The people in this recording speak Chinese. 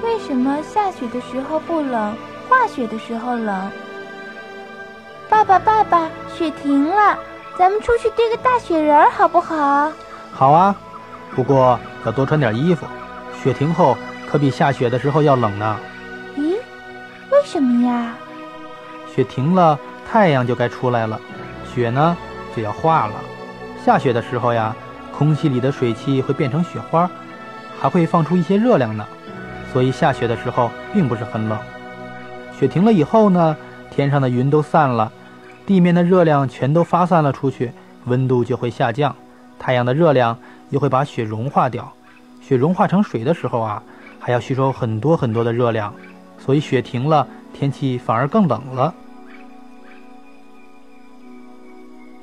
为什么下雪的时候不冷，化雪的时候冷？爸爸，雪停了，咱们出去堆个大雪人好不好？ 好啊，不过要多穿点衣服，雪停后可比下雪的时候要冷呢。 咦，为什么呀？ 雪停了，太阳就该出来了，雪呢就要化了。下雪的时候呀，空气里的水汽会变成雪花，还会放出一些热量呢，所以下雪的时候并不是很冷。雪停了以后呢，天上的云都散了，地面的热量全都发散了出去，温度就会下降，太阳的热量又会把雪融化掉。雪融化成水的时候啊，还要吸收很多的热量，所以雪停了，天气反而更冷了。